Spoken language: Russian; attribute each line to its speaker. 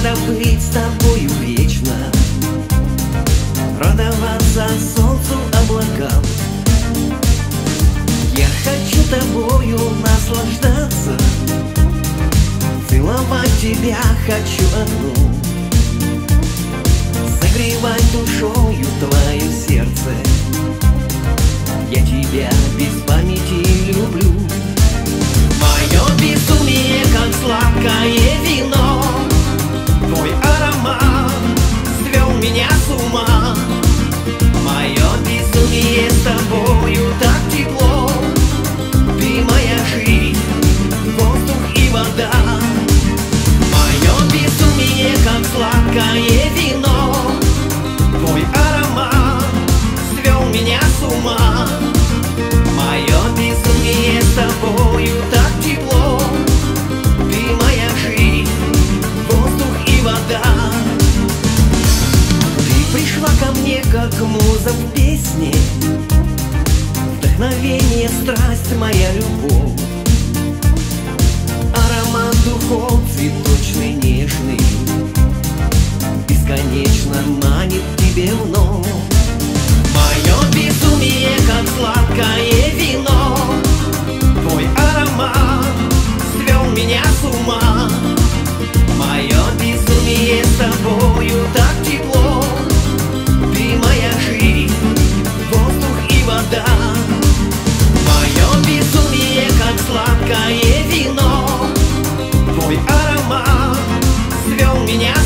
Speaker 1: Надо быть с тобою вечно, радоваться солнцу, облакам. Я хочу тобою наслаждаться, целовать тебя хочу одну, согревать душою твое сердце. Я тебя без памяти люблю. Мое безумие, как сладкое вино, твой аромат свел меня с ума. Мое безумие, с тобою так тепло. Ты моя жизнь, воздух и вода. Мое безумие, как сладкое вино, твой аромат свел меня с ума. Мое безумие, с тобою так тепло. Ты моя жизнь, воздух и вода. Ты пришла ко мне, как муза в песне, вдохновение, страсть, моя любовь. Аромат духов цветочный, нежный, бесконечно манит тебе вновь. Мое безумие, как сладкое вино, твой аромат свел меня с ума. Мое безумие, с тобою так тепло. Ты моя жизнь, воздух и вода. Мое безумие, как сладкое вино, твой аромат свел меня